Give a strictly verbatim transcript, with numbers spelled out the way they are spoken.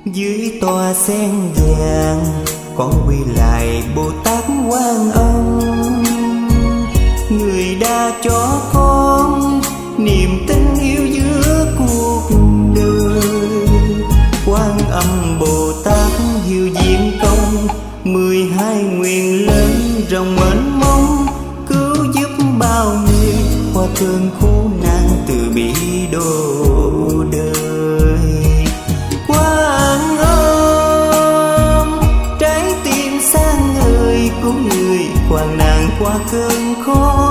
Dưới tòa sen vàng con quy lại Bồ Tát Quan Âm, người đã cho con niềm tin yêu giữa cuộc đời. Quan Âm Bồ Tát hiếu diện công, mười hai nguyện lớn rộng mênh mông, cứu giúp bao người qua cơn khổ nạn, từ bi độ đời. Quan Âm trái tim sáng ngời của người hoạn nạn qua cơn khó